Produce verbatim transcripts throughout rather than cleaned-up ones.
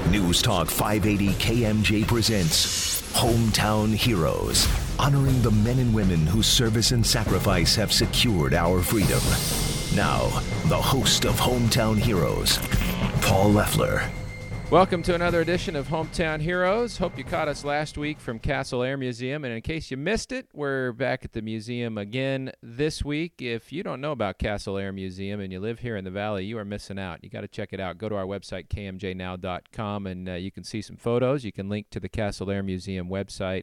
News Talk five eighty K M J presents Hometown Heroes, honoring the men and women whose service and sacrifice have secured our freedom. Now, the host of Hometown Heroes, Paul Leffler. Welcome to another edition of Hometown Heroes. Hope you caught us last week from Castle Air Museum, and in case you missed it, we're back at the museum again this week. If you don't know about Castle Air Museum and you live here in the Valley, you are missing out. You got to check it out. Go to our website, K M J now dot com, and uh, you can see some photos. You can link to the Castle Air Museum website,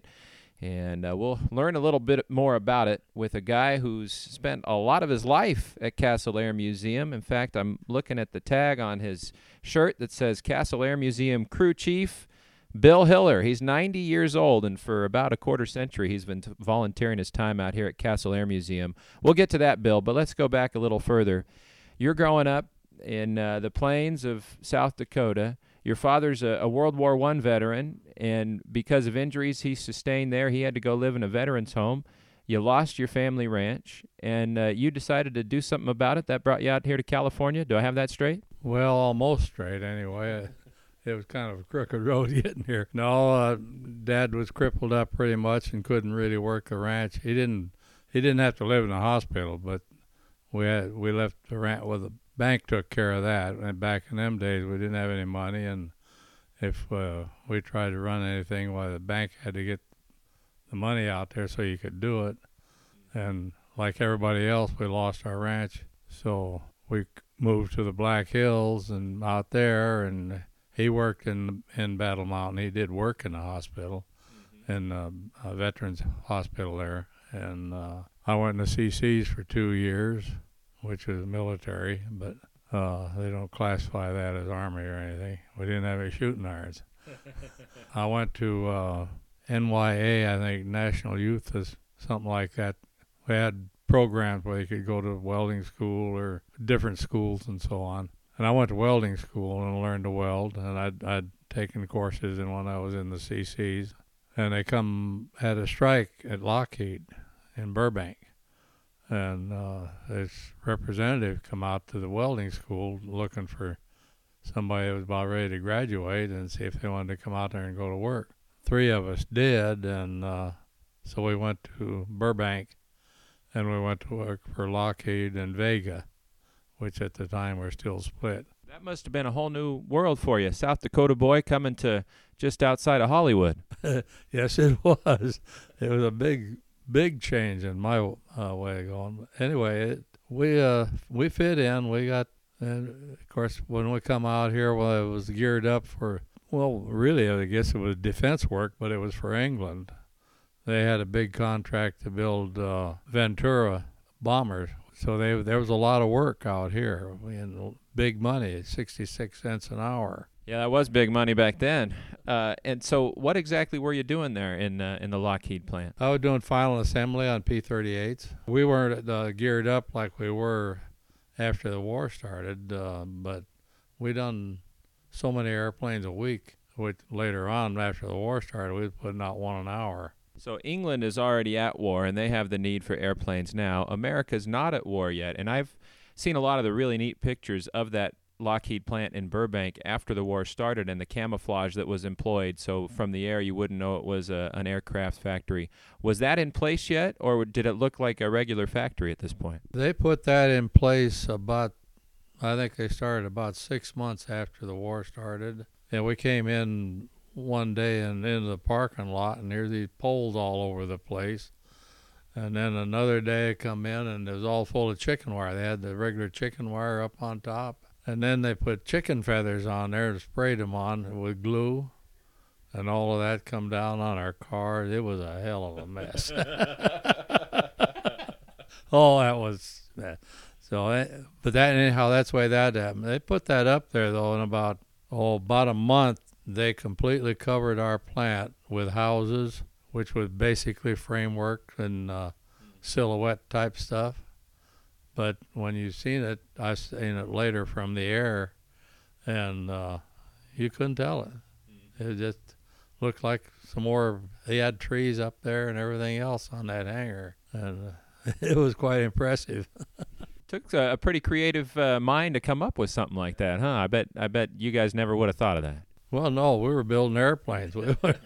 and uh, we'll learn a little bit more about it with a guy who's spent a lot of his life at Castle Air Museum. In fact, I'm looking at the tag on his shirt that says Castle Air Museum Crew Chief Bill Hiller. He's ninety years old, and for about a quarter century he's been t- volunteering his time out here at Castle Air Museum. We'll get to that, Bill, but let's go back a little further. You're growing up in uh, the plains of South Dakota. Your father's a, a World War One veteran, and because of injuries he sustained there, he had to go live in a veteran's home. You lost your family ranch, and uh, you decided to do something about it. That brought you out here to California. Do I have that straight? Well, almost straight anyway. It was kind of a crooked road getting here. No, uh, Dad was crippled up pretty much and couldn't really work the ranch. He didn't. He didn't have to live in a hospital, but we had we left the ranch. Well, the bank took care of that. And back in them days, we didn't have any money, and if uh, we tried to run anything, well, the bank had to get the money out there so you could do it. And like everybody else, we lost our ranch, so we moved to the Black Hills and out there, and he worked in in Battle Mountain. He did work in the hospital, mm-hmm. in uh, a veterans hospital there. And uh, I went in the C Cs for two years, which is military, but uh, they don't classify that as Army or anything. We didn't have any shooting irons. I went to uh, N Y A, I think, National Youth, is something like that. We had programs where you could go to welding school or different schools and so on. And I went to welding school and learned to weld, and I'd, I'd taken courses in when I was in the C Cs. And they come had a strike at Lockheed in Burbank. And uh, this representative come out to the welding school looking for somebody that was about ready to graduate and see if they wanted to come out there and go to work. Three of us did, and uh, so we went to Burbank, and we went to work for Lockheed and Vega, which at the time were still split. That must have been a whole new world for you, South Dakota boy coming to just outside of Hollywood. Yes, it was. It was a big, big change in my uh, way of going. Anyway, it, we uh, we fit in. We got, and of course, when we come out here, well, it was geared up for, well, really, I guess it was defense work, but it was for England. They had a big contract to build uh, Ventura bombers. So they, there was a lot of work out here, and big money, sixty-six cents an hour. Yeah, that was big money back then. Uh, and so what exactly were you doing there in uh, in the Lockheed plant? I was doing final assembly on P thirty-eights. We weren't uh, geared up like we were after the war started, uh, but we done so many airplanes a week, which later on, after the war started, we was putting out one an hour. So England is already at war, and they have the need for airplanes now. America's not at war yet, and I've seen a lot of the really neat pictures of that Lockheed plant in Burbank after the war started and the camouflage that was employed, so from the air you wouldn't know it was a, an aircraft factory. Was that in place yet, or did it look like a regular factory at this point? They put that in place about, I think they started about six months after the war started, and we came in one day and into the parking lot, and there's these poles all over the place. And then another day I come in, and it was all full of chicken wire. They had the regular chicken wire up on top. And then they put chicken feathers on there and sprayed them on with glue. And all of that come down on our cars. It was a hell of a mess. Oh, that was... Uh, so, but that anyhow, that's the way that happened. They put that up there, though, in about, oh, about a month. They completely covered our plant with houses, which was basically framework and uh, silhouette type stuff. But when you seen it, I seen it later from the air, and uh, you couldn't tell it. It just looked like some more. They had trees up there and everything else on that hangar, and uh, it was quite impressive. Took a, a pretty creative uh, mind to come up with something like that, huh? I bet. I bet you guys never would have thought of that. Well, no, we were building airplanes.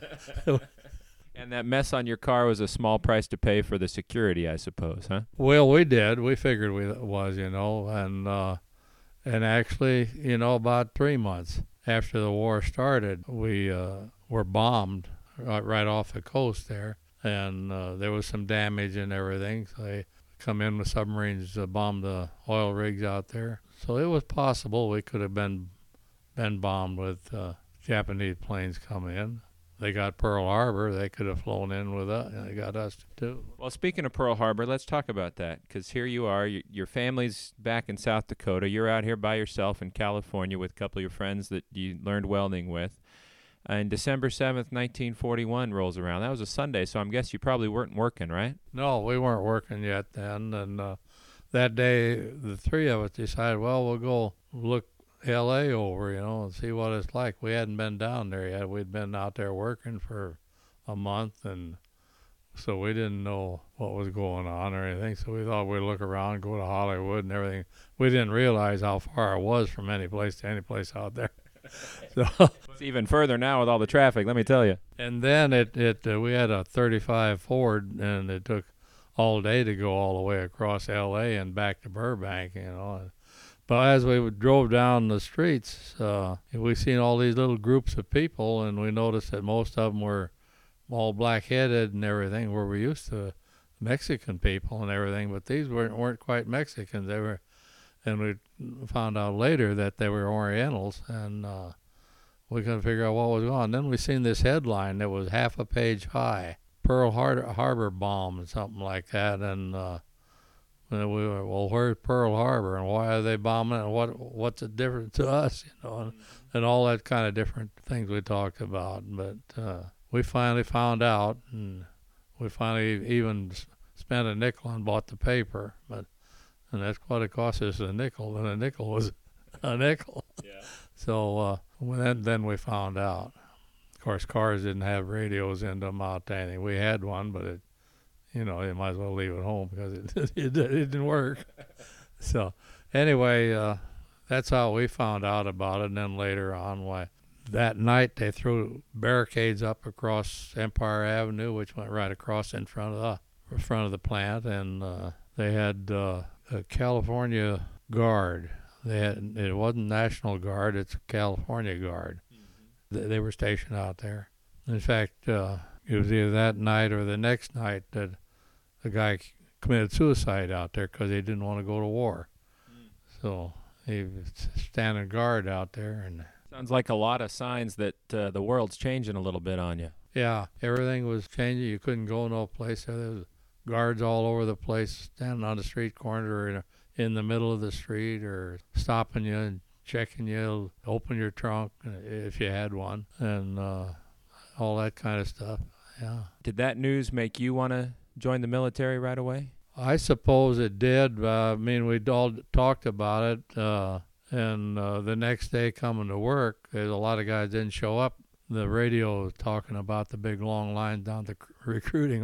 And that mess on your car was a small price to pay for the security, I suppose, huh? Well, we did. We figured we was, you know, and uh, and actually, you know, about three months after the war started, we uh, were bombed right, right off the coast there, and uh, there was some damage and everything. So they come in with submarines to bomb the oil rigs out there. So it was possible we could have been been bombed with uh, Japanese planes coming in. They got Pearl Harbor. They could have flown in with us, and they got us too. Well, speaking of Pearl Harbor, let's talk about that, because here you are. You, your family's back in South Dakota. You're out here by yourself in California with a couple of your friends that you learned welding with. And December seventh, nineteen forty-one rolls around. That was a Sunday, so I'm guessing you probably weren't working, right? No, we weren't working yet then. And uh, that day, the three of us decided, well, we'll go look L A over, you know, and see what it's like. We hadn't been down there yet. We'd been out there working for a month, and so we didn't know what was going on or anything. So we thought we'd look around, go to Hollywood and everything. We didn't realize how far it was from any place to any place out there. So it's even further now with all the traffic, let me tell you. And then it, it uh, we had a thirty-five Ford, and it took all day to go all the way across L A and back to Burbank, you know. But as we drove down the streets, uh, we seen all these little groups of people, and we noticed that most of them were all black-headed and everything, where we used to Mexican people and everything. But these weren't, weren't quite Mexicans. They were, and we found out later that they were Orientals, and uh, we couldn't figure out what was going on. Then we seen this headline that was half a page high, Pearl Har- Harbor bomb, and something like that, and uh, And we were, well, where's Pearl Harbor, and why are they bombing it, and what what's the difference to us, you know, and, and all that kind of different things we talked about. But uh, we finally found out, and we finally even spent a nickel and bought the paper. But and that's what it cost us, a nickel, and a nickel was a nickel. Yeah. So uh, then then we found out. Of course, cars didn't have radios in them out to anything. We had one, but it. You know, you might as well leave it home because it it, it didn't work. So anyway, uh, that's how we found out about it. And then later on, why that night they threw barricades up across Empire Avenue, which went right across in front of the front of the plant, and uh, they had uh, a California Guard. They had it wasn't National Guard; it's a California Guard. Mm-hmm. They, they were stationed out there. In fact. Uh, It was either that night or the next night that the guy committed suicide out there because he didn't want to go to war. Mm. So he was standing guard out there. And sounds like a lot of signs that uh, the world's changing a little bit on you. Yeah, everything was changing. You couldn't go no place. There was guards all over the place, standing on the street corner or in, a, in the middle of the street, or stopping you and checking you, open your trunk if you had one, and uh, all that kind of stuff. Yeah. Did that news make you want to join the military right away? I suppose it did. Uh, I mean, we'd all talked about it, uh, and uh, the next day coming to work, there's a lot of guys didn't show up. The radio was talking about the big long line down the recruiting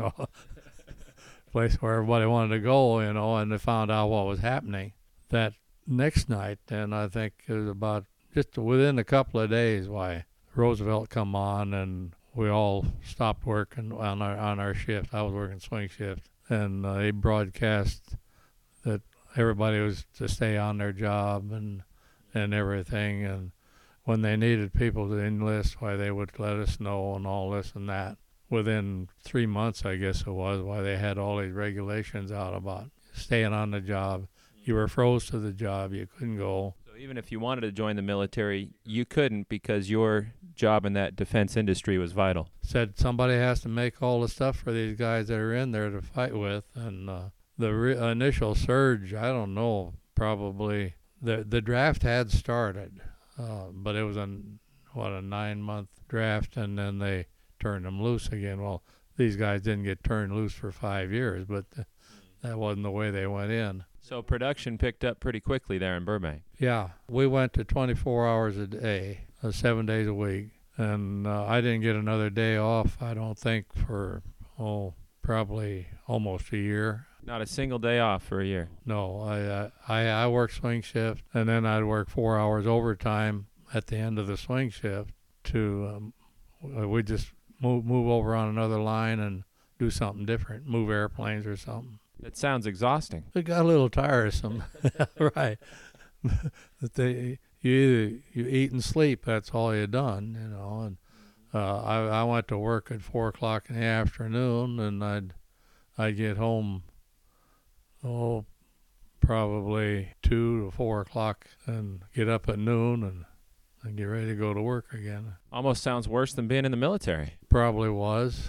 place where everybody wanted to go, you know, and they found out what was happening that next night. And I think it was about just within a couple of days why Roosevelt come on, and we all stopped working on our on our shift. I was working swing shift, and uh, they broadcast that everybody was to stay on their job and and everything. And when they needed people to enlist, why they would let us know and all this and that. Within three months, I guess it was, why they had all these regulations out about staying on the job. You were froze to the job. You couldn't go. So even if you wanted to join the military, you couldn't because your job in that defense industry was vital. Said somebody has to make all the stuff for these guys that are in there to fight with. And uh, the re- initial surge, I don't know, probably the the draft had started, uh, but it was a what a nine month draft, and then they turned them loose again. Well, these guys didn't get turned loose for five years, but th- that wasn't the way they went in. So production picked up pretty quickly there in Burbank. Yeah, we went to twenty-four hours a day, uh, seven days a week, and uh, I didn't get another day off, I don't think, for, oh, probably almost a year. Not a single day off for a year. No, I, uh, I, I worked swing shift, and then I'd work four hours overtime at the end of the swing shift, to um, we just move move over on another line and do something different, move airplanes or something. That sounds exhausting. It got a little tiresome, right? That they you either you eat and sleep. That's all you done, you know. And uh, I I went to work at four o'clock in the afternoon, and I'd I'd get home oh probably two to four o'clock, and get up at noon and and get ready to go to work again. Almost sounds worse than being in the military. Probably was.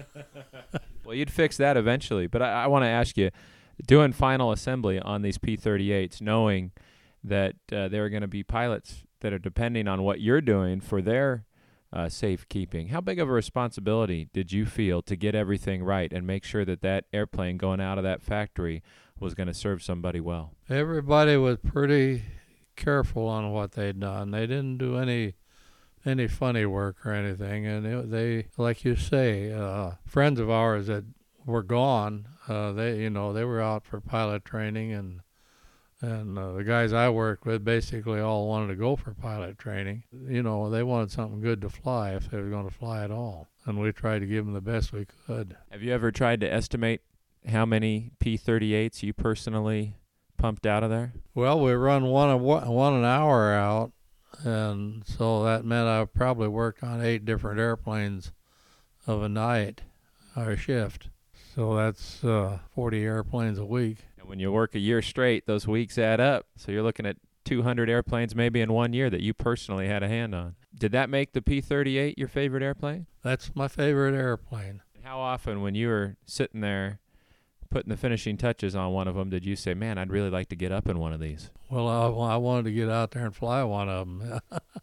Well, you'd fix that eventually. But I, I want to ask you, doing final assembly on these P thirty-eights, knowing that uh, there are going to be pilots that are depending on what you're doing for their uh, safekeeping, how big of a responsibility did you feel to get everything right and make sure that that airplane going out of that factory was going to serve somebody well? Everybody was pretty careful on what they'd done. They didn't do any any funny work or anything, and it, they, like you say, uh, friends of ours that were gone, uh, they, you know, they were out for pilot training, and and uh, the guys I worked with basically all wanted to go for pilot training. You know, they wanted something good to fly if they were going to fly at all, and we tried to give them the best we could. Have you ever tried to estimate how many P thirty-eights you personally pumped out of there? Well, we run one a, one an hour out, and so that meant I probably worked on eight different airplanes of a night or a shift. So that's uh, forty airplanes a week. And when you work a year straight, those weeks add up. So you're looking at two hundred airplanes maybe in one year that you personally had a hand on. Did that make the P thirty-eight your favorite airplane? That's my favorite airplane. How often when you were sitting there putting the finishing touches on one of them did you say, man, I'd really like to get up in one of these? Well, I, I wanted to get out there and fly one of them.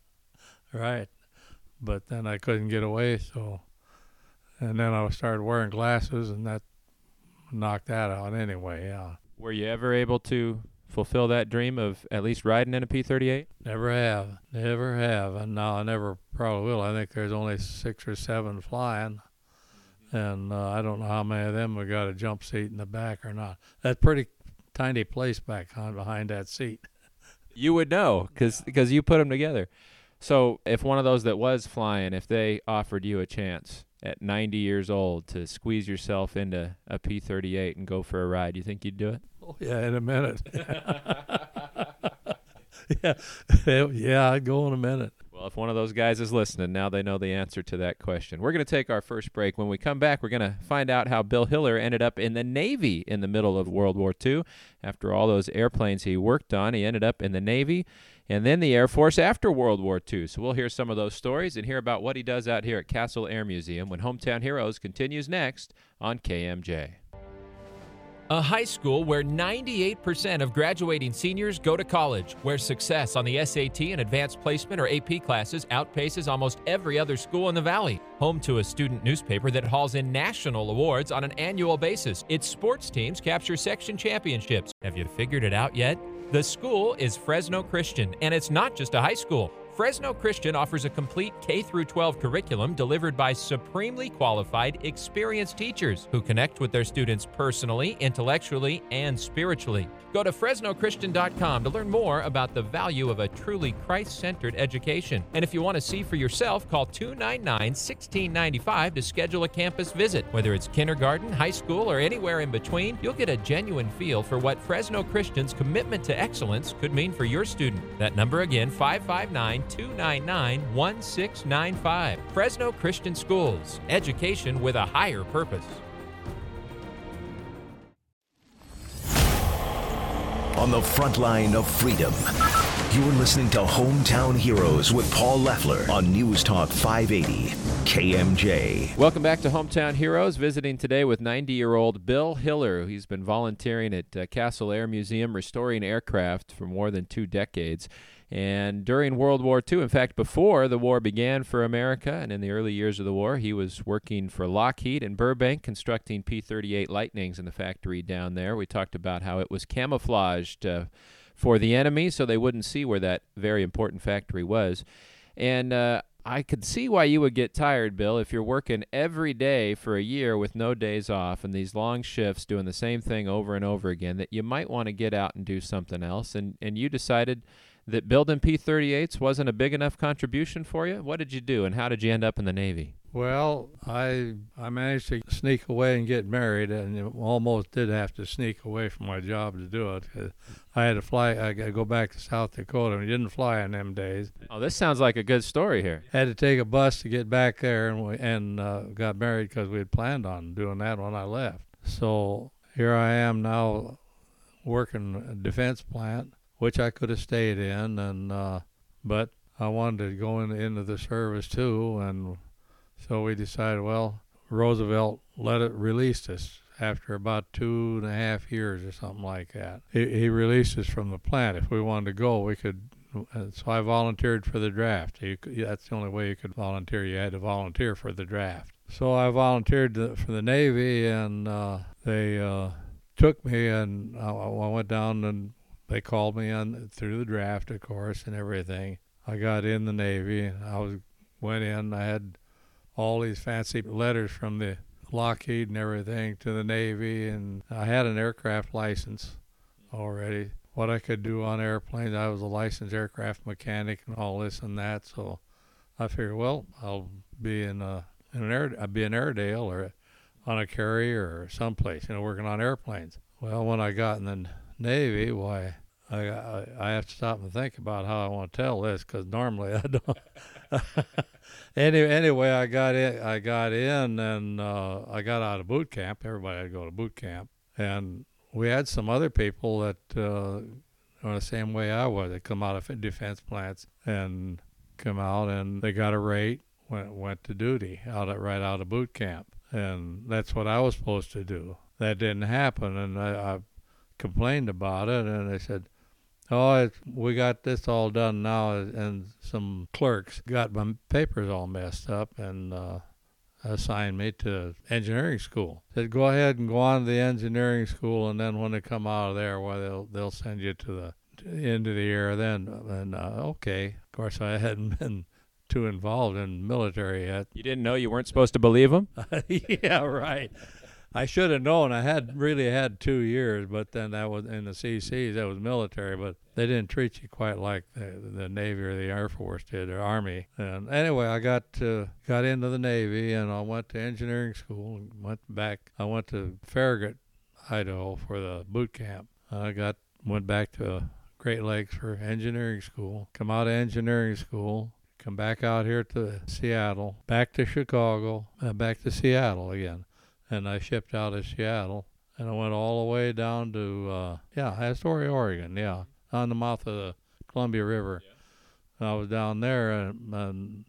Right. But then I couldn't get away, so... And then I started wearing glasses, and that knocked that out anyway, yeah. Were you ever able to fulfill that dream of at least riding in a P thirty-eight? Never have. Never have. And now I never probably will. I think there's only six or seven flying. And uh, I don't know how many of them have got a jump seat in the back or not. That's pretty tiny place back on behind that seat. You would know because because you put them together. So if one of those that was flying, if they offered you a chance at ninety years old to squeeze yourself into a P thirty-eight and go for a ride, you think you'd do it? Oh, yeah, in a minute. yeah, yeah, I'd go in a minute. Well, if one of those guys is listening, now they know the answer to that question. We're going to take our first break. When we come back, we're going to find out how Bill Hiller ended up in the Navy in the middle of World War Two. After all those airplanes he worked on, he ended up in the Navy and then the Air Force after World War Two. So we'll hear some of those stories and hear about what he does out here at Castle Air Museum when Hometown Heroes continues next on K M J. A high school where ninety-eight percent of graduating seniors go to college, where success on the S A T and advanced placement or A P classes outpaces almost every other school in the Valley. Home to a student newspaper that hauls in national awards on an annual basis. Its sports teams capture section championships. Have you figured it out yet? The school is Fresno Christian, and it's not just a high school. Fresno Christian offers a complete K through twelve curriculum delivered by supremely qualified, experienced teachers who connect with their students personally, intellectually, and spiritually. Go to Fresno Christian dot com to learn more about the value of a truly Christ-centered education. And if you want to see for yourself, call two nine nine, one six nine five to schedule a campus visit. Whether it's kindergarten, high school, or anywhere in between, you'll get a genuine feel for what Fresno Christian's commitment to excellence could mean for your student. That number again, five five nine, two nine nine, one six nine five. Fresno Christian Schools. Education with a higher purpose. On the front line of freedom, you're listening to Hometown Heroes with Paul Leffler on News Talk five eighty K M J. Welcome back to Hometown Heroes. Visiting today with ninety-year-old Bill Hiller. He's been volunteering at uh, Castle Air Museum, restoring aircraft for more than two decades. And during World War Two, in fact, before the war began for America and in the early years of the war, he was working for Lockheed in Burbank, constructing P thirty-eight Lightnings in the factory down there. We talked about how it was camouflaged uh, for the enemy so they wouldn't see where that very important factory was. And uh, I could see why you would get tired, Bill, if you're working every day for a year with no days off and these long shifts doing the same thing over and over again, that you might want to get out and do something else. And, and you decided that building P thirty-eights wasn't a big enough contribution for you? What did you do, and how did you end up in the Navy? Well, I I managed to sneak away and get married, and almost did have to sneak away from my job to do it. 'Cause I had to fly. I got to go back to South Dakota. And we didn't fly in them days. Oh, this sounds like a good story here. Had to take a bus to get back there, and we, and uh, got married because we had planned on doing that when I left. So here I am now, working a defense plant, which I could have stayed in, and uh, but I wanted to go in, into the service too, and so we decided, well, Roosevelt let it released us after about two and a half years or something like that. He, he released us from the plant. If we wanted to go, we could. So I volunteered for the draft. You could, that's the only way you could volunteer. You had to volunteer for the draft. So I volunteered to, for the Navy, and uh, they uh, took me, and I, I went down, and they called me on through the draft, of course, and everything. I got in the Navy, and I was went in. I had all these fancy letters from the Lockheed and everything to the Navy, and I had an aircraft license already. What I could do on airplanes, I was a licensed aircraft mechanic and all this and that, so I figured, well, I'll be in, a, in an air, I'd be in Airedale or on a carrier or someplace, you know, working on airplanes. Well, when I got in the Navy, why, I, I, I have to stop and think about how I want to tell this, because normally I don't. Any, anyway, I got in. I got in, and uh, I got out of boot camp. Everybody had to go to boot camp, and we had some other people that uh, are the same way I was. They come out of defense plants and come out, and they got a rate, went went to duty out at, right out of boot camp, and that's what I was supposed to do. That didn't happen, and I, I complained about it, and they said, oh, it's, we got this all done now, and some clerks got my papers all messed up and uh, assigned me to engineering school. Said, go ahead and go on to the engineering school, and then when they come out of there, well, they'll they'll send you to the to into the air then. And uh, okay, of course, I hadn't been too involved in military yet. You didn't know you weren't supposed to believe them? Yeah, right. I should have known. I had really had two years, but then that was in the C Cs. That was military, but they didn't treat you quite like the, the Navy or the Air Force did, or Army. And anyway, I got to, got into the Navy, and I went to engineering school. And went back. I went to Farragut, Idaho, for the boot camp. I got went back to Great Lakes for engineering school. Come out of engineering school. Come back out here to Seattle. Back to Chicago. Uh, back to Seattle again. And I shipped out of Seattle, and I went all the way down to, uh, yeah, Astoria, Oregon, yeah, on the mouth of the Columbia River. Yeah. I was down there, and, and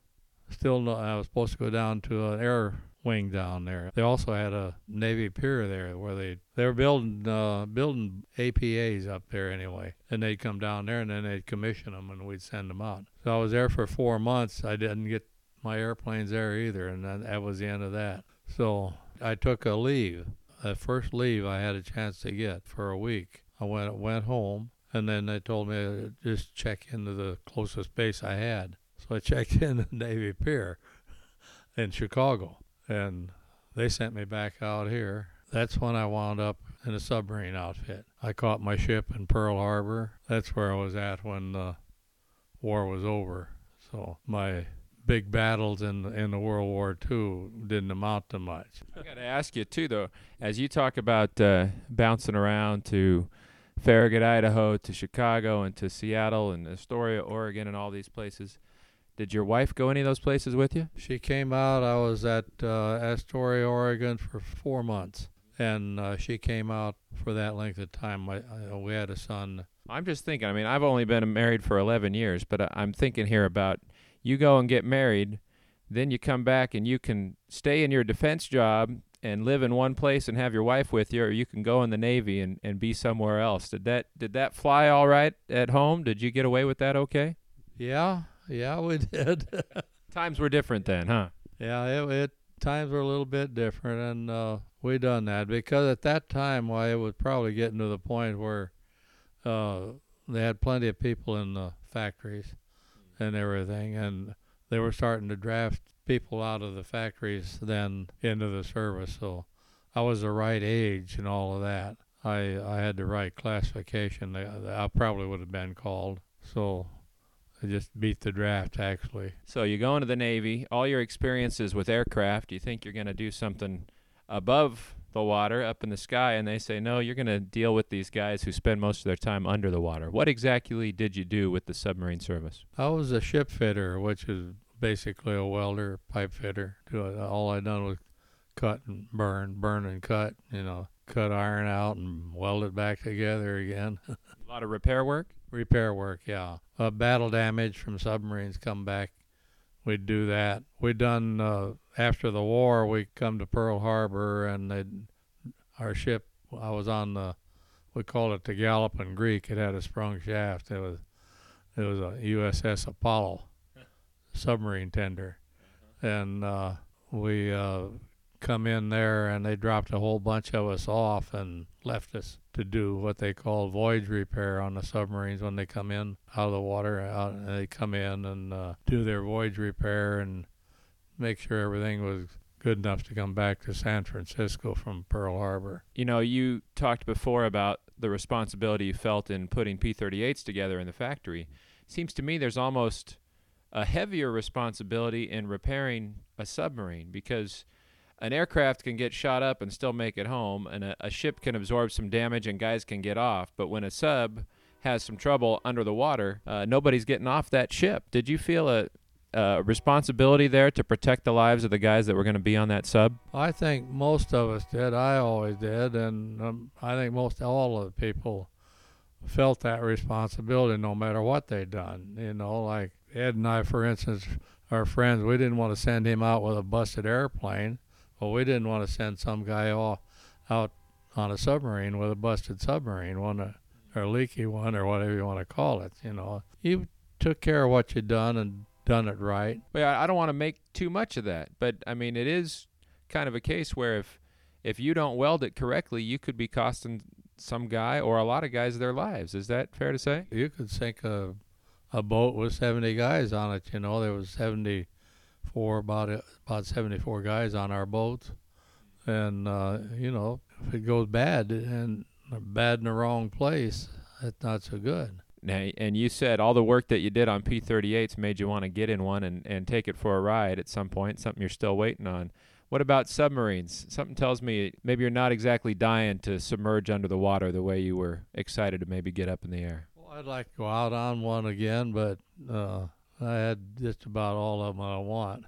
still no, I was supposed to go down to an air wing down there. They also had a Navy pier there where they they were building uh, building A P As up there anyway, and they'd come down there, and then they'd commission them, and we'd send them out. So I was there for four months. I didn't get my airplanes there either, and then that was the end of that. So I took a leave. The first leave I had a chance to get for a week. I went went home, and then they told me to just check into the closest base I had. So I checked in the Navy Pier in Chicago, and they sent me back out here. That's when I wound up in a submarine outfit. I caught my ship in Pearl Harbor. That's where I was at when the war was over. So my big battles in in the World War Two didn't amount to much. I got to ask you too, though, as you talk about uh, bouncing around to Farragut, Idaho, to Chicago, and to Seattle, and Astoria, Oregon, and all these places. Did your wife go any of those places with you? She came out. I was at uh, Astoria, Oregon, for four months, and uh, she came out for that length of time. I, I, we had a son. I'm just thinking. I mean, I've only been married for eleven years, but I'm thinking here about. You go and get married, then you come back and you can stay in your defense job and live in one place and have your wife with you, or you can go in the Navy and, and be somewhere else. Did that did that fly all right at home? Did you get away with that okay? Yeah, yeah, we did. Times were different then, huh? Yeah, it, it times were a little bit different, and uh, we done that because at that time, why it was probably getting to the point where uh, they had plenty of people in the factories and everything, and they were starting to draft people out of the factories then into the service. So I was the right age and all of that. I I had the right classification. I, I probably would have been called. So I just beat the draft, actually. So you go into the Navy, all your experiences with aircraft, you think you're going to do something above the water, up in the sky, and they say, no, you're going to deal with these guys who spend most of their time under the water. What exactly did you do with the submarine service? I was a ship fitter, which is basically a welder, pipe fitter. All I done was cut and burn, burn and cut, you know, cut iron out and weld it back together again. A lot of repair work? Repair work, yeah. Uh, battle damage from submarines come back. We'd do that. We'd done, uh, after the war, we come to Pearl Harbor, and they'd, our ship, I was on the, we called it the Galloping Greek. It had a sprung shaft. It was, it was a U S S Apollo submarine tender. And uh, we uh, come in there, and they dropped a whole bunch of us off and left us to do what they call voyage repair on the submarines when they come in out of the water. Out, and they come in and uh, do their voyage repair and make sure everything was good enough to come back to San Francisco from Pearl Harbor. You know, you talked before about the responsibility you felt in putting P thirty-eights together in the factory. Seems to me there's almost a heavier responsibility in repairing a submarine, because an aircraft can get shot up and still make it home, and a, a ship can absorb some damage and guys can get off. But when a sub has some trouble under the water, uh, nobody's getting off that ship. Did you feel a, a responsibility there to protect the lives of the guys that were going to be on that sub? I think most of us did. I always did, and um, I think most all of the people felt that responsibility no matter what they'd done. You know, like Ed and I, for instance, our friends, we didn't want to send him out with a busted airplane. Well, we didn't want to send some guy off out on a submarine with a busted submarine, one or a leaky one, or whatever you want to call it. You know, you took care of what you'd done and done it right. Well, I don't want to make too much of that, but I mean, it is kind of a case where if if you don't weld it correctly, you could be costing some guy or a lot of guys their lives. Is that fair to say? You could sink a a boat with seventy guys on it. You know, there was seventy. For about about seventy-four guys on our boats, and uh, you know, if it goes bad and bad in the wrong place, that's not so good. Now, and you said all the work that you did on P thirty-eights made you want to get in one and, and take it for a ride at some point, something you're still waiting on. What about submarines? Something tells me maybe you're not exactly dying to submerge under the water the way you were excited to maybe get up in the air. Well, I'd like to go out on one again, but uh, I had just about all of them I want.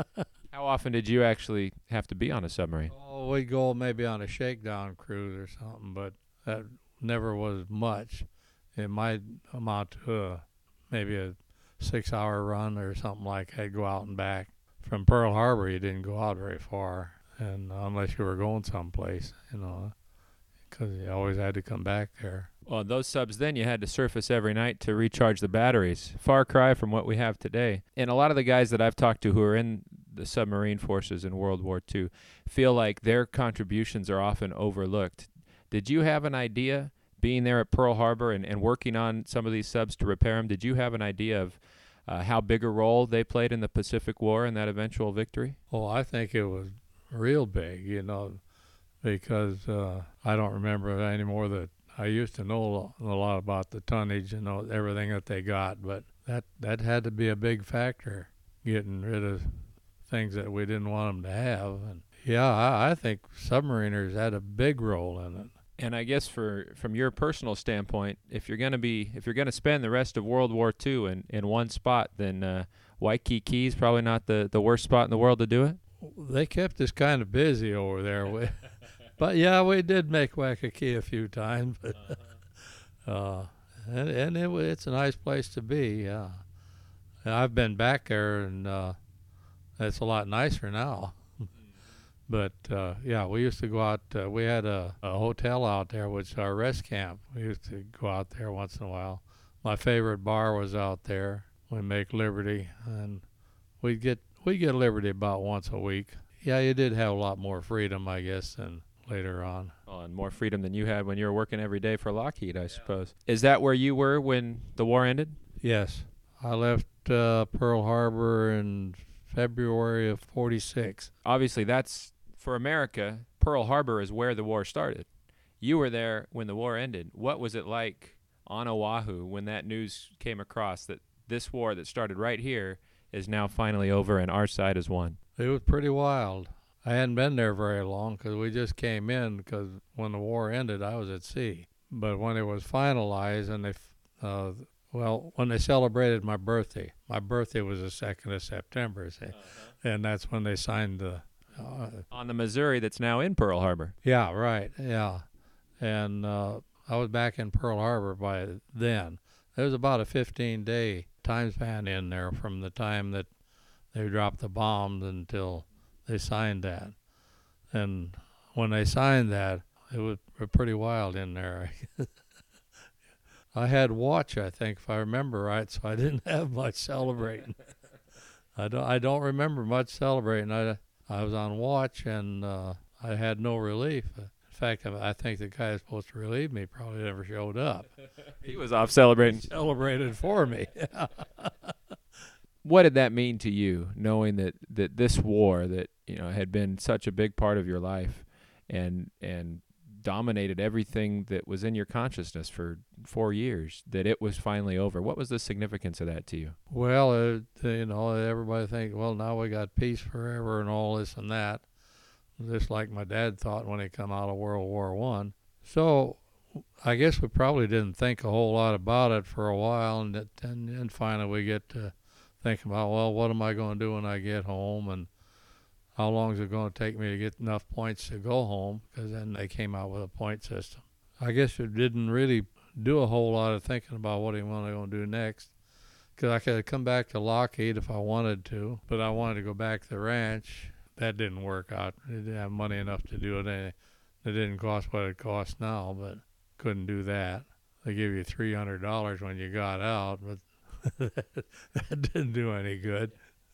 How often did you actually have to be on a submarine? Oh, we'd go maybe on a shakedown cruise or something, but that never was much. It might amount to uh, maybe a six-hour run or something like that, go out and back. From Pearl Harbor, you didn't go out very far, and unless you were going someplace, you know, because you always had to come back there. Well, those subs then you had to surface every night to recharge the batteries. Far cry from what we have today. And a lot of the guys that I've talked to who are in the submarine forces in World War Two feel like their contributions are often overlooked. Did you have an idea, being there at Pearl Harbor and, and working on some of these subs to repair them, did you have an idea of uh, how big a role they played in the Pacific War and that eventual victory? Oh, I think it was real big, you know, because uh, I don't remember anymore that I used to know a lot about the tonnage and everything that they got, but that, that had to be a big factor, getting rid of things that we didn't want them to have. And yeah, I, I think submariners had a big role in it. And I guess for from your personal standpoint, if you're gonna be if you're gonna spend the rest of World War Two in, in one spot, then uh, Waikiki is probably not the, the worst spot in the world to do it. They kept us kind of busy over there. We, But, yeah, we did make Waikiki a few times. But, uh, and and it, it's a nice place to be, yeah. I've been back there, and uh, it's a lot nicer now. But, uh, yeah, we used to go out. Uh, we had a, a hotel out there, which is our rest camp. We used to go out there once in a while. My favorite bar was out there. We make Liberty, and we'd get, we'd get Liberty about once a week. Yeah, you did have a lot more freedom, I guess, than later on. Oh, and more freedom than you had when you were working every day for Lockheed, I yeah. suppose. Is that where you were when the war ended? Yes. I left uh, Pearl Harbor in February of forty-six. Obviously, that's, for America, Pearl Harbor is where the war started. You were there when the war ended. What was it like on Oahu when that news came across that this war that started right here is now finally over and our side has won? It was pretty wild. I hadn't been there very long because we just came in because when the war ended, I was at sea. But when it was finalized and they, uh, well, when they celebrated my birthday, my birthday was the second of September, see, uh-huh. and that's when they signed the... Uh, on the Missouri that's now in Pearl Harbor. Yeah, right, yeah. And uh, I was back in Pearl Harbor by then. There was about a fifteen-day time span in there from the time that they dropped the bombs until they signed that. And when they signed that, it was pretty wild in there. I had watch, I think, if I remember right, so I didn't have much celebrating. I don't I don't remember much celebrating. I, I was on watch, and uh, I had no relief. In fact, I think the guy who was supposed to relieve me probably never showed up. He was off celebrating. He celebrated for me. What did that mean to you, knowing that, that this war that, you know, had been such a big part of your life and and dominated everything that was in your consciousness for four years, that it was finally over? What was the significance of that to you? Well, uh, you know, everybody thinks, well, now we got peace forever and all this and that, just like my dad thought when he come out of World War One. So I guess we probably didn't think a whole lot about it for a while, and it, and, and finally we get to thinking about, well, what am I going to do when I get home, and how long is it going to take me to get enough points to go home? Because then they came out with a point system. I guess it didn't really do a whole lot of thinking about what am I going to do next, because I could come back to Lockheed if I wanted to, but I wanted to go back to the ranch. That didn't work out. I didn't have money enough to do it. It didn't cost what it costs now, but couldn't do that. They give you three hundred dollars when you got out, but that didn't do any good.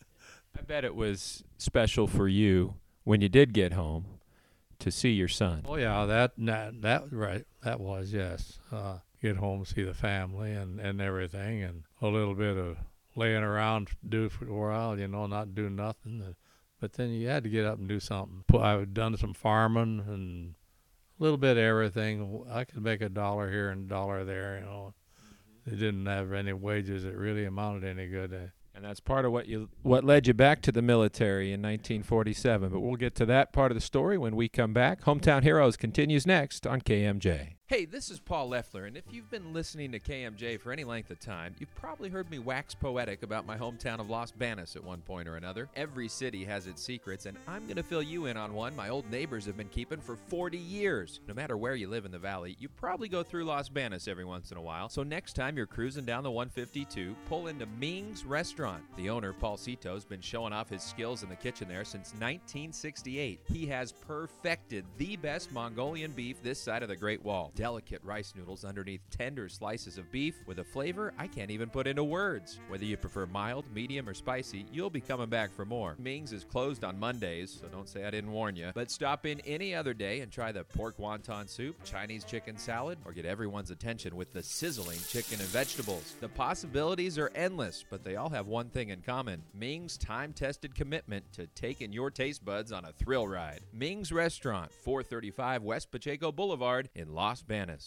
I bet it was special for you when you did get home to see your son. Oh yeah, that that, that right, that was, yes. Uh, get home, see the family and, and everything, and a little bit of laying around, do for a while, you know, not do nothing. But then you had to get up and do something. I've done some farming and a little bit of everything. I could make a dollar here and a dollar there, you know. They didn't have any wages that really amounted to any good. And that's part of what you what led you back to the military in nineteen forty-seven. But we'll get to that part of the story when we come back. Hometown Heroes continues next on K M J. Hey, this is Paul Leffler, and if you've been listening to K M J for any length of time, you've probably heard me wax poetic about my hometown of Los Banos at one point or another. Every city has its secrets, and I'm going to fill you in on one my old neighbors have been keeping for forty years. No matter where you live in the valley, you probably go through Los Banos every once in a while. So next time you're cruising down the one fifty-two, pull into Ming's Restaurant. The owner, Paul Cito, has been showing off his skills in the kitchen there since nineteen sixty-eight. He has perfected the best Mongolian beef this side of the Great Wall. Delicate rice noodles underneath tender slices of beef with a flavor I can't even put into words. Whether you prefer mild, medium, or spicy, you'll be coming back for more. Ming's is closed on Mondays, so don't say I didn't warn you. But stop in any other day and try the pork wonton soup, Chinese chicken salad, or get everyone's attention with the sizzling chicken and vegetables. The possibilities are endless, but they all have one thing in common: Ming's time-tested commitment to taking your taste buds on a thrill ride. Ming's Restaurant, four thirty-five West Pacheco Boulevard in Los Banos.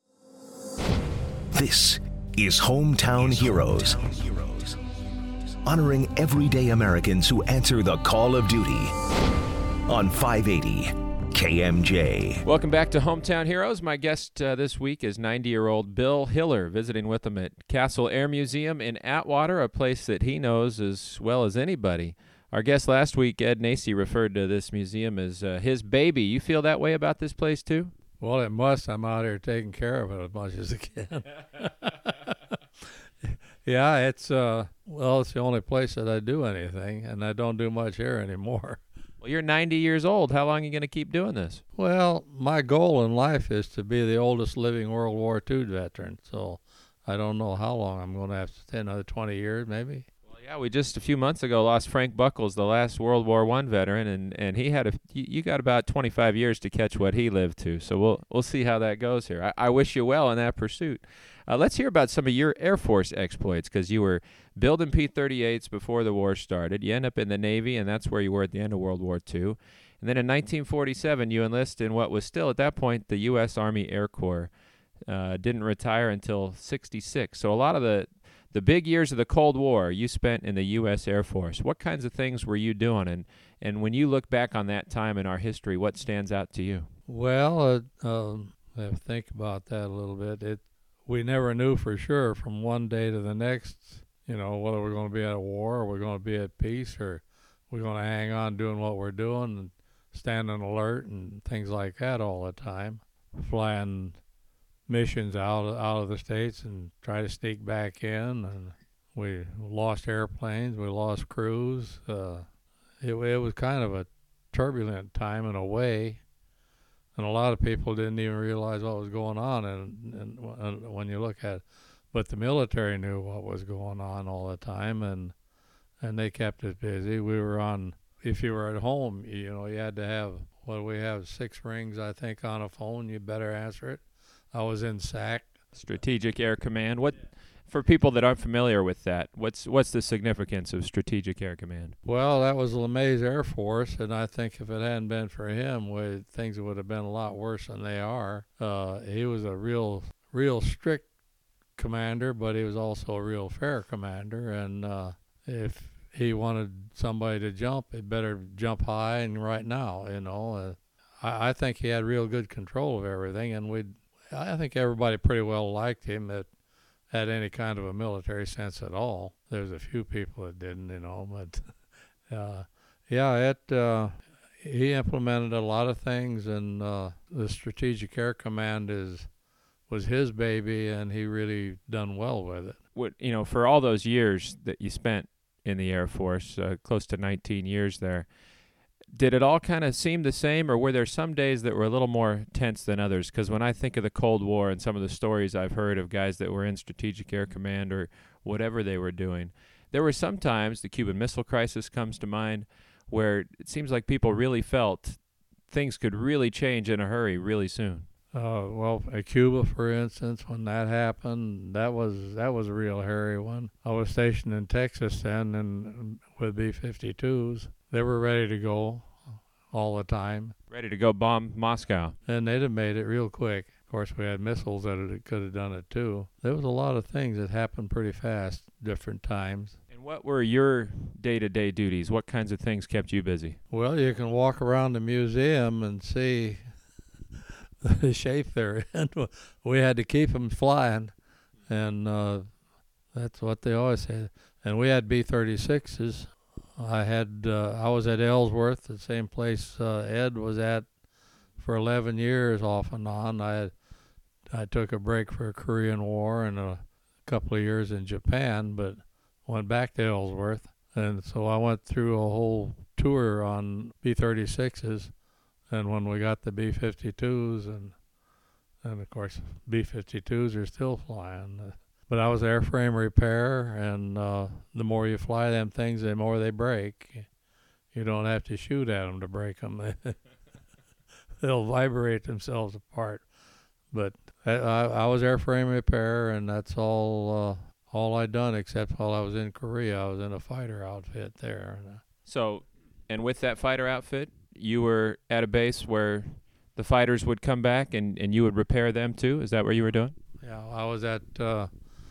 This is Hometown Heroes, honoring everyday Americans who answer the call of duty on five eighty K M J. Welcome back to Hometown Heroes. My guest uh, this week is ninety-year-old Bill Hiller, visiting with him at Castle Air Museum in Atwater, a place that he knows as well as anybody. Our guest last week, Ed Nacey, referred to this museum as uh, his baby. You feel that way about this place, too? Well, it must. I'm out here taking care of it as much as I can. Yeah, it's, uh, well, it's the only place that I do anything, and I don't do much here anymore. Well, you're ninety years old. How long are you going to keep doing this? Well, my goal in life is to be the oldest living World War Two veteran, so I don't know how long I'm going to have to stay, another twenty years maybe. Yeah, we just a few months ago lost Frank Buckles, the last World War One veteran, and, and he had a you, you got about twenty-five years to catch what he lived to. So we'll we'll see how that goes here. I, I wish you well in that pursuit. Uh, let's hear about some of your Air Force exploits, because you were building P thirty-eights before the war started. You end up in the Navy, and that's where you were at the end of World War Two. And then in nineteen forty-seven, you enlist in what was still at that point the U S Army Air Corps. Uh, didn't retire until sixty-six. So a lot of the the big years of the Cold War you spent in the U S Air Force. What kinds of things were you doing? And, and when you look back on that time in our history, what stands out to you? Well, uh, um, I have to think about that a little bit. It we never knew for sure from one day to the next, you know, whether we're going to be at a war or we're going to be at peace or we're going to hang on doing what we're doing and standing alert and things like that all the time, flying missions out out of the States and try to sneak back in, and we lost airplanes, we lost crews. Uh, it, it was kind of a turbulent time in a way, and a lot of people didn't even realize what was going on. And, and, and when you look at it, but the military knew what was going on all the time, and and they kept us busy. We were on. If you were at home, you know, you had to have what do we have six rings, I think, on a phone. You better answer it. I was in S A C. Strategic Air Command. What, for people that aren't familiar with that, what's what's the significance of Strategic Air Command? Well, that was LeMay's Air Force, and I think if it hadn't been for him, we, things would have been a lot worse than they are. Uh, he was a real, real strict commander, but he was also a real fair commander. And uh, if he wanted somebody to jump, he better jump high and right now. You know, uh, I, I think he had real good control of everything, and we. I think everybody pretty well liked him that had any kind of a military sense at all. There's a few people that didn't, you know, but uh, yeah, it uh, he implemented a lot of things, and uh, the Strategic Air Command is was his baby, and he really done well with it. What you know, for all those years that you spent in the Air Force, uh, close to nineteen years there, did it all kind of seem the same, or were there some days that were a little more tense than others? Because when I think of the Cold War and some of the stories I've heard of guys that were in Strategic Air Command or whatever they were doing, there were some times, the Cuban Missile Crisis comes to mind, where it seems like people really felt things could really change in a hurry really soon. Uh, well, at Cuba, for instance, when that happened, that was that was a real hairy one. I was stationed in Texas then, and with B fifty-twos, they were ready to go all the time. Ready to go bomb Moscow. And they'd have made it real quick. Of course, we had missiles that had, could have done it too. There was a lot of things that happened pretty fast, different times. And what were your day-to-day duties? What kinds of things kept you busy? Well, you can walk around the museum and see the shape they're in. We had to keep them flying, and uh, that's what they always said. And we had B thirty-sixes. I had uh, I was at Ellsworth, the same place uh, Ed was at for eleven years off and on. I had, I took a break for the Korean War and a couple of years in Japan, but went back to Ellsworth. And so I went through a whole tour on B thirty-sixes. And when we got the B fifty-twos, and and of course B fifty-twos are still flying. But I was airframe repair, and uh, the more you fly them things, the more they break. You don't have to shoot at them to break them. They'll vibrate themselves apart. But I, I, I was airframe repair, and that's all uh, all I'd done except while I was in Korea. I was in a fighter outfit there. So, and with that fighter outfit, you were at a base where the fighters would come back and, and you would repair them too? Is that what you were doing? Yeah, I was at uh,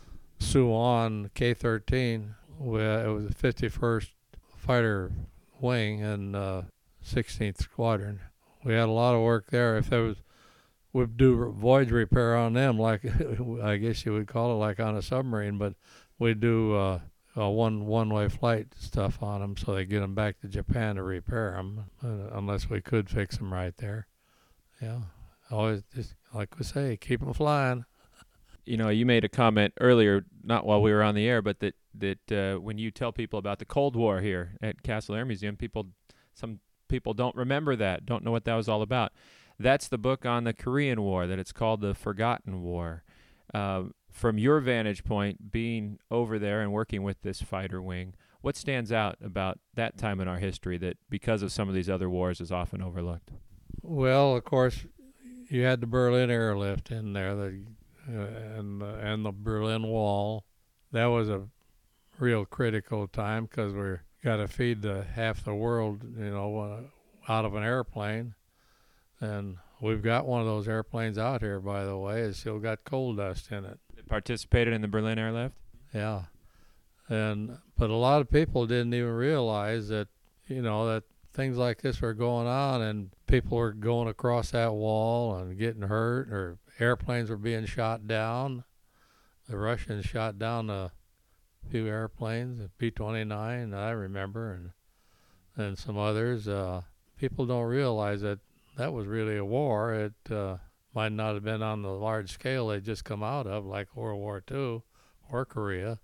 Suwon K thirteen. Where it was the fifty-first Fighter Wing and uh, sixteenth Squadron. We had a lot of work there. If there was, we'd do voyage repair on them, like I guess you would call it, like on a submarine. But we'd do uh, a one one-way flight stuff on them, so they get them back to Japan to repair them, uh, unless we could fix them right there. Yeah, always just like we say, keep them flying. You know, you made a comment earlier, not while we were on the air, but that that uh, when you tell people about the Cold War here at Castle Air Museum, people, some people don't remember that, don't know what that was all about. That's the book on the Korean War, that it's called The Forgotten War. Uh, from your vantage point, being over there and working with this fighter wing, what stands out about that time in our history that, because of some of these other wars, is often overlooked? Well, of course, you had the Berlin airlift in there, the Uh, and uh, and the Berlin Wall. That was a real critical time because we got to feed the half the world, you know, uh, out of an airplane, and we've got one of those airplanes out here, by the way. It's still got coal dust in it. They participated in the Berlin airlift? Yeah. And but a lot of people didn't even realize that, you know, that things like this were going on and people were going across that wall and getting hurt, or airplanes were being shot down. The Russians shot down a few airplanes, a B twenty-nine, I remember, and and some others. Uh, people don't realize that that was really a war. It uh, might not have been on the large scale they'd just come out of, like World War Two or Korea.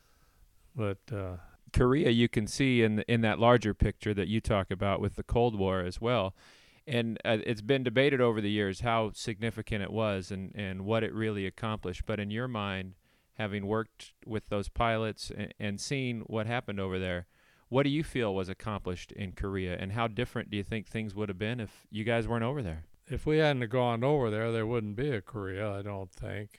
But uh, Korea, you can see in in that larger picture that you talk about with the Cold War as well. And uh, it's been debated over the years how significant it was and, and what it really accomplished. But in your mind, having worked with those pilots and, and seen what happened over there, what do you feel was accomplished in Korea, and how different do you think things would have been if you guys weren't over there? If we hadn't gone over there, there wouldn't be a Korea, I don't think.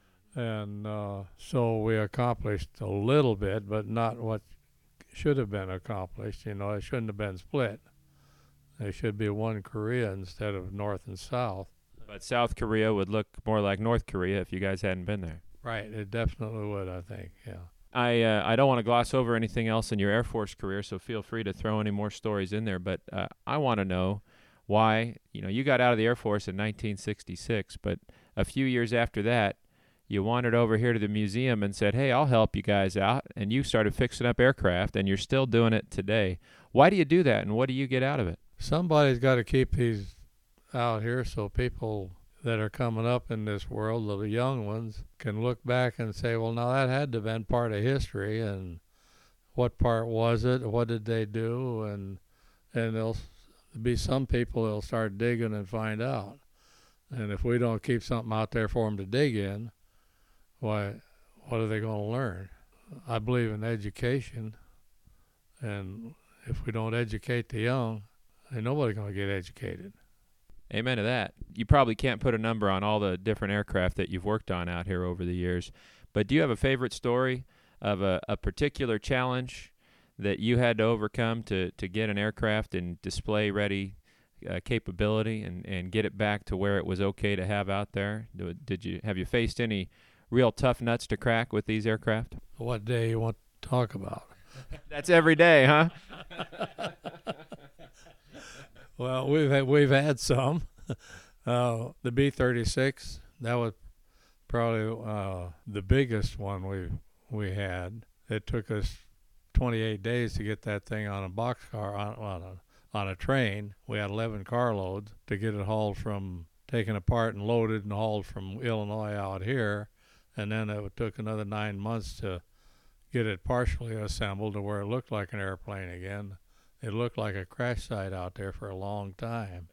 And uh, so we accomplished a little bit, but not what should have been accomplished. You know, it shouldn't have been split. There should be one Korea instead of North and South. But South Korea would look more like North Korea if you guys hadn't been there. Right, it definitely would, I think, yeah. I uh, I don't want to gloss over anything else in your Air Force career, so feel free to throw any more stories in there. But uh, I want to know why, you know, you got out of the Air Force in nineteen sixty-six, but a few years after that, you wandered over here to the museum and said, hey, I'll help you guys out, and you started fixing up aircraft, and you're still doing it today. Why do you do that, and what do you get out of it? Somebody's got to keep these out here so people that are coming up in this world, the young ones, can look back and say, well, now that had to have been part of history, and what part was it, what did they do, and and there'll be some people that'll start digging and find out. And if we don't keep something out there for them to dig in, why, what are they going to learn? I believe in education, and if we don't educate the young, ain't nobody going to get educated. Amen to that. You probably can't put a number on all the different aircraft that you've worked on out here over the years, but do you have a favorite story of a, a particular challenge that you had to overcome to, to get an aircraft in display-ready uh, capability and, and get it back to where it was okay to have out there? Did you have you faced any real tough nuts to crack with these aircraft? What day you want to talk about? That's every day, huh? Well, we've had, we've had some. Uh, the B thirty-six, that was probably uh, the biggest one we we had. It took us twenty-eight days to get that thing on a boxcar on on a, on a train. We had eleven carloads to get it hauled from, taken apart and loaded and hauled from Illinois out here, and then it took another nine months to get it partially assembled to where it looked like an airplane again. It looked like a crash site out there for a long time.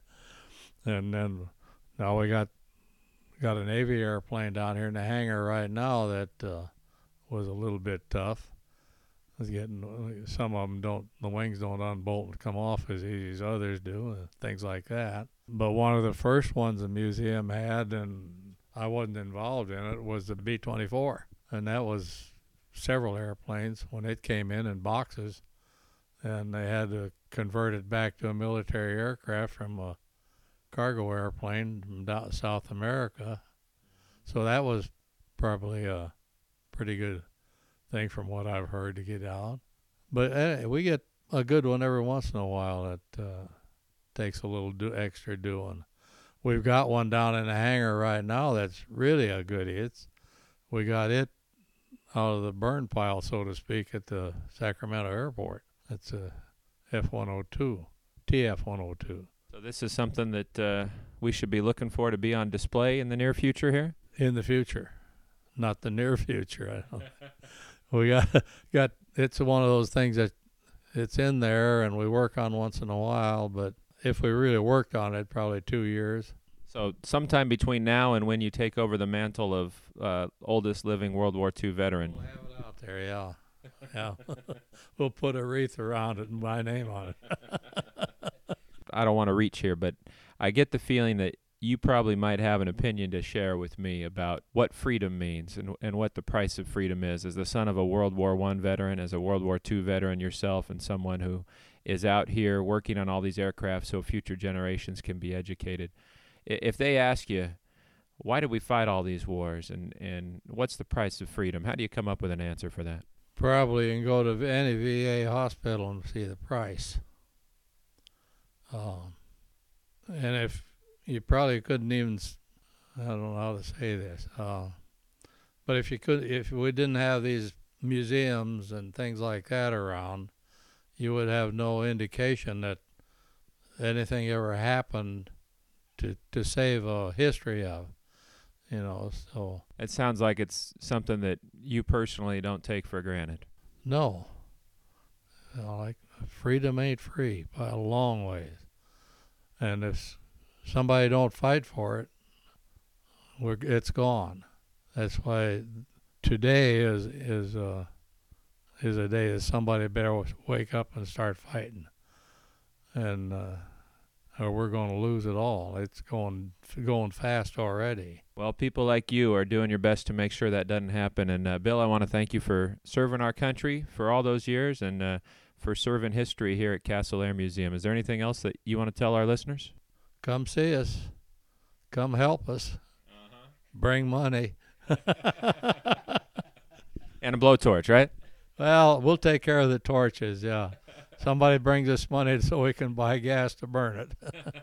And then now we got got a Navy airplane down here in the hangar right now that uh, was a little bit tough. It's getting, some of them don't, the wings don't unbolt and come off as easy as others do, and things like that. But one of the first ones the museum had, and I wasn't involved in it, was the B twenty-four. And that was several airplanes when it came in in boxes, and they had to convert it back to a military aircraft from a cargo airplane from down South America. So that was probably a pretty good thing from what I've heard to get out. But uh, we get a good one every once in a while that uh, takes a little do- extra doing. We've got one down in the hangar right now that's really a goodie. It's, we got it out of the burn pile, so to speak, at the Sacramento airport. That's a F one oh two, T F one oh two. So this is something that uh, we should be looking for to be on display in the near future here? In the future, not the near future. I don't. We got got. It's one of those things that it's in there, and we work on once in a while. But if we really worked on it, probably two years. So sometime between now and when you take over the mantle of uh, oldest living World War Two veteran. We'll have it out there, yeah, yeah. We'll put a wreath around it and my name on it. I don't want to reach here, but I get the feeling that you probably might have an opinion to share with me about what freedom means and and what the price of freedom is. As the son of a World War One veteran, as a World War Two veteran yourself, and someone who is out here working on all these aircraft so future generations can be educated, if they ask you, why did we fight all these wars, and, and what's the price of freedom? How do you come up with an answer for that? Probably you can go to any V A hospital and see the price. Um, and if you probably couldn't even, I don't know how to say this, uh, but if you could, if we didn't have these museums and things like that around, you would have no indication that anything ever happened to to save a history of. You know, so it sounds like it's something that you personally don't take for granted. No, you know, like freedom ain't free by a long ways, and if somebody don't fight for it, we're it's gone. That's why today is is uh, is a day that somebody better wake up and start fighting, and. Uh, or we're going to lose it all. It's going going fast already. Well, people like you are doing your best to make sure that doesn't happen. And, uh, Bill, I want to thank you for serving our country for all those years and uh, for serving history here at Castle Air Museum. Is there anything else that you want to tell our listeners? Come see us. Come help us. Uh-huh. Bring money. And a blowtorch, right? Well, we'll take care of the torches, yeah. Somebody brings us money so we can buy gas to burn it.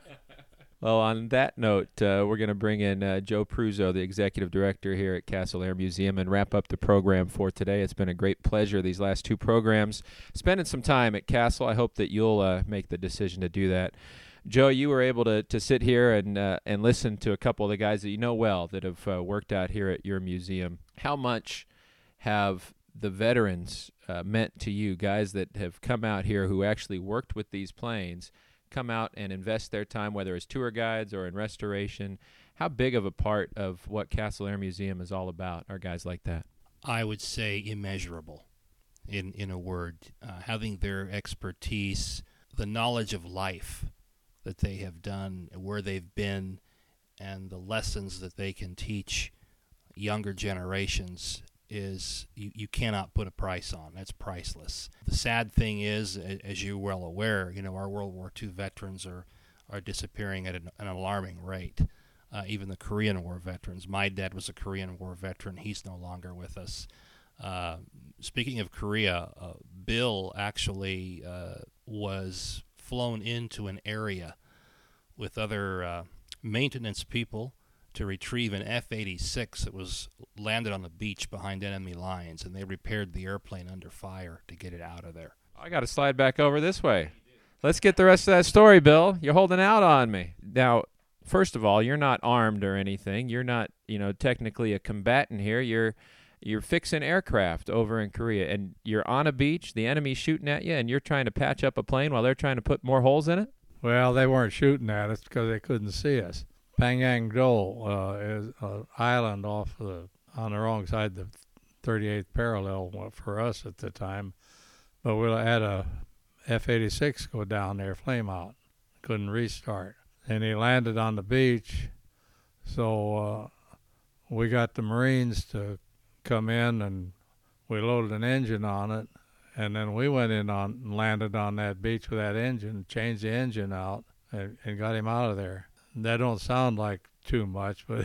Well, on that note, uh, we're going to bring in uh, Joe Pruso, the executive director here at Castle Air Museum, and wrap up the program for today. It's been a great pleasure these last two programs, spending some time at Castle. I hope that you'll uh, make the decision to do that. Joe, you were able to, to sit here and uh, and listen to a couple of the guys that you know well that have uh, worked out here at your museum. How much have the veterans uh, meant to you, guys that have come out here who actually worked with these planes, come out and invest their time, whether it's tour guides or in restoration? How big of a part of what Castle Air Museum is all about are guys like that? I would say immeasurable, in, in a word. Uh, having their expertise, the knowledge of life that they have done, where they've been, and the lessons that they can teach younger generations is you, you cannot put a price on. That's priceless. The sad thing is, as you're well aware, you know, our World War Two veterans are, are disappearing at an, an alarming rate. Uh, even the Korean War veterans. My dad was a Korean War veteran. He's no longer with us. Uh, speaking of Korea, uh, Bill actually uh, was flown into an area with other uh, maintenance people to retrieve an F eighty-six that was landed on the beach behind enemy lines, and they repaired the airplane under fire to get it out of there. I got to slide back over this way. Let's get the rest of that story, Bill. You're holding out on me. Now, first of all, you're not armed or anything. You're not, you know, technically a combatant here. You're you're fixing aircraft over in Korea, and you're on a beach, the enemy's shooting at you, and you're trying to patch up a plane while they're trying to put more holes in it? Well, they weren't shooting at us because they couldn't see us. Pangang-do uh, is an island off the on the wrong side of the thirty-eighth parallel for us at the time. But we had a F eighty-six go down there, flame out, couldn't restart. And he landed on the beach, so uh, we got the Marines to come in, and we loaded an engine on it, and then we went in on and landed on that beach with that engine, changed the engine out, and, and got him out of there. That don't sound like too much, but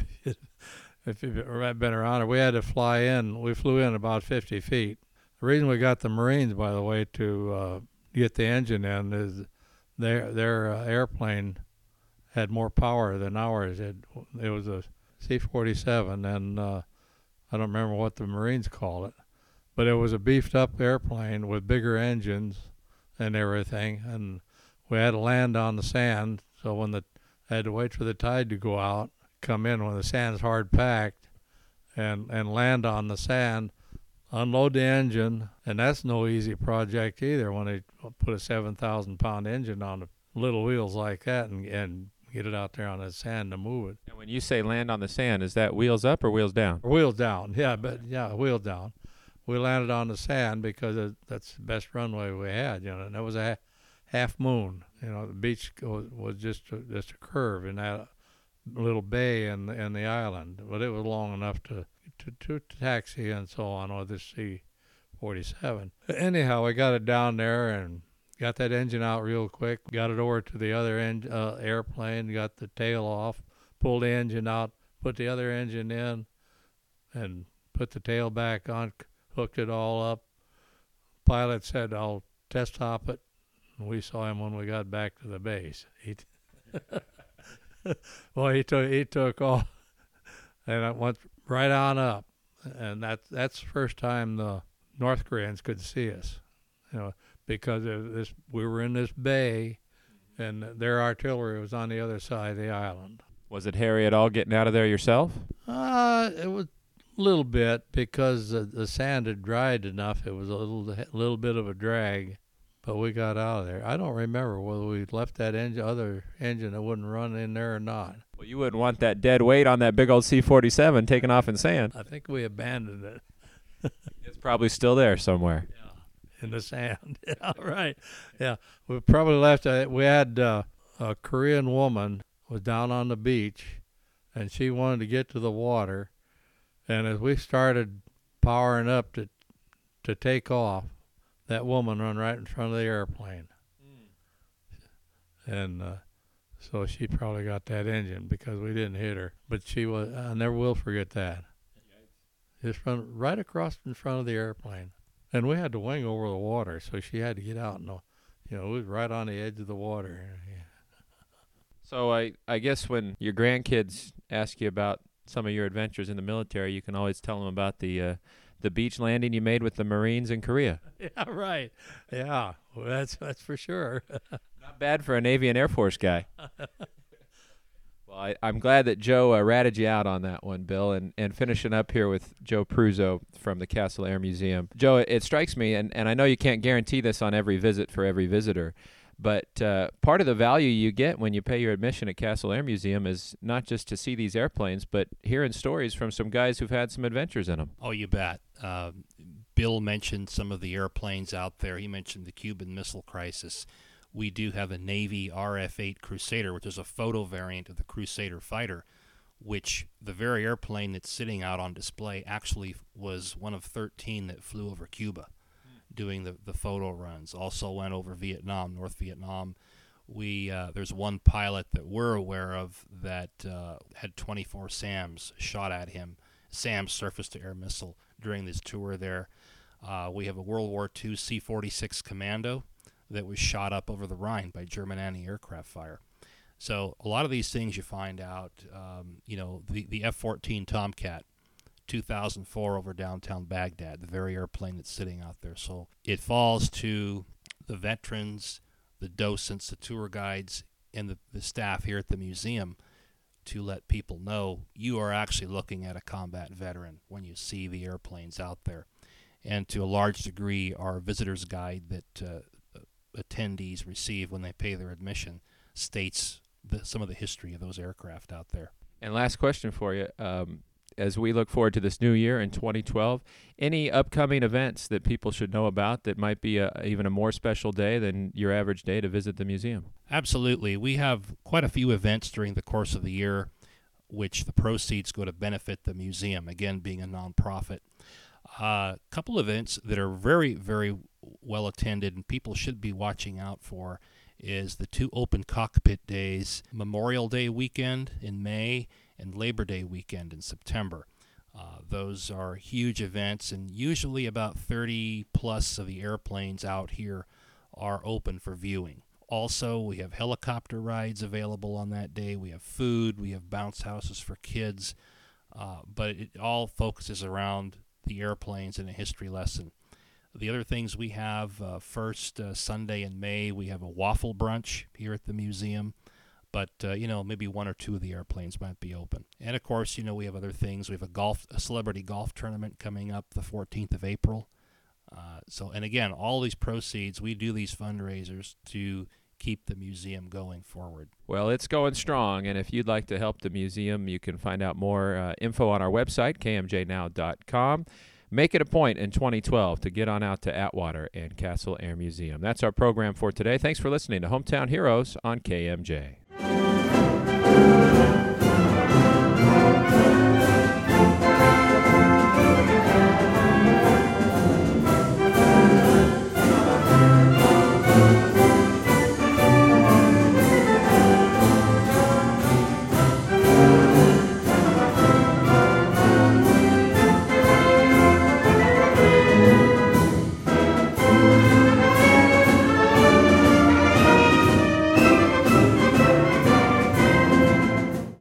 if you've been around it, we had to fly in. We flew in about fifty feet. The reason we got the Marines, by the way, to uh, get the engine in is their their uh, airplane had more power than ours. It, it was a C forty-seven, and uh, I don't remember what the Marines call it, but it was a beefed-up airplane with bigger engines and everything, and we had to land on the sand, so when the I had to wait for the tide to go out, come in when the sand's hard packed, and, and land on the sand, unload the engine, and that's no easy project either when they put a seven thousand pound engine on little wheels like that and, and get it out there on the sand to move it. And when you say land on the sand, is that wheels up or wheels down? Wheels down, yeah, but yeah, wheels down. We landed on the sand because it, that's the best runway we had, you know, and it was a half moon. You know, the beach was, was just a, just a curve in that little bay in the, in the island, but it was long enough to, to, to taxi and so on with the C forty-seven. Anyhow, we got it down there and got that engine out real quick, got it over to the other end, uh, airplane, got the tail off, pulled the engine out, put the other engine in, and put the tail back on, hooked it all up. Pilot said, I'll test hop it. And we saw him when we got back to the base. He well, he took he took off, and it went right on up. And that that's the first time the North Koreans could see us, you know, because of this, we were in this bay, and their artillery was on the other side of the island. Was it hairy at all getting out of there yourself? Uh, it was a little bit because the, the sand had dried enough. It was a little little bit of a drag, but we got out of there. I don't remember whether we left that engine, other engine that wouldn't run in there or not. Well, you wouldn't want that dead weight on that big old C forty-seven taking off in sand. I think we abandoned it. It's probably still there somewhere. Yeah, in the sand. Yeah, right. Yeah, we probably left it. We had uh, a Korean woman was down on the beach, and she wanted to get to the water. And as we started powering up to to take off, that woman ran right in front of the airplane. Mm. And uh, so she probably got that engine because we didn't hit her. But she was, I never will forget that. Just run right across in front of the airplane. And we had to wing over the water, so she had to get out. And, you know, it was right on the edge of the water. Yeah. So I, I guess when your grandkids ask you about some of your adventures in the military, you can always tell them about the uh, the beach landing you made with the Marines in Korea. Yeah, right. Yeah, well, that's that's for sure. Not bad for a Navy and Air Force guy. Well, I, I'm glad that Joe uh, ratted you out on that one, Bill, and, and finishing up here with Joe Pruzo from the Castle Air Museum. Joe, it, it strikes me, and, and I know you can't guarantee this on every visit for every visitor, but uh, part of the value you get when you pay your admission at Castle Air Museum is not just to see these airplanes, but hearing stories from some guys who've had some adventures in them. Oh, you bet. Uh, Bill mentioned some of the airplanes out there. He mentioned the Cuban Missile Crisis. We do have a Navy R F eight Crusader, which is a photo variant of the Crusader fighter, which the very airplane that's sitting out on display actually was one of thirteen that flew over Cuba doing the, the photo runs. Also went over Vietnam, North Vietnam. We uh, there's one pilot that we're aware of that uh, had twenty-four SAMs shot at him, SAM surface-to-air missile, during this tour there. Uh, we have a World War Two C forty-six Commando that was shot up over the Rhine by German anti-aircraft fire. So a lot of these things you find out, um, you know, the, the F fourteen Tomcat, two thousand four over downtown Baghdad, the very airplane that's sitting out there. So it falls to the veterans, the docents, the tour guides, and the, the staff here at the museum to let people know you are actually looking at a combat veteran when you see the airplanes out there. And to a large degree, our visitor's guide that uh, attendees receive when they pay their admission states the, some of the history of those aircraft out there. And last question for you. Um, as we look forward to this new year in twenty twelve, any upcoming events that people should know about that might be a, even a more special day than your average day to visit the museum? Absolutely. We have quite a few events during the course of the year, which the proceeds go to benefit the museum, again, being a nonprofit. A uh, couple events that are very, very well attended and people should be watching out for is the two open cockpit days, Memorial Day weekend in May and Labor Day weekend in September. Uh, those are huge events, and usually about thirty plus of the airplanes out here are open for viewing. Also, we have helicopter rides available on that day. We have food. We have bounce houses for kids. Uh, but it all focuses around the airplanes and a history lesson. The other things we have, uh, first uh, Sunday in May, we have a waffle brunch here at the museum. But, uh, you know, maybe one or two of the airplanes might be open. And, of course, you know, we have other things. We have a golf, a celebrity golf tournament coming up the fourteenth of April. Uh, so, and again, all these proceeds, we do these fundraisers to keep the museum going forward. Well, it's going strong, and if you'd like to help the museum, you can find out more uh, info on our website, K M J now dot com. Make it a point in twenty twelve to get on out to Atwater and Castle Air Museum. That's our program for today. Thanks for listening to Hometown Heroes on K M J.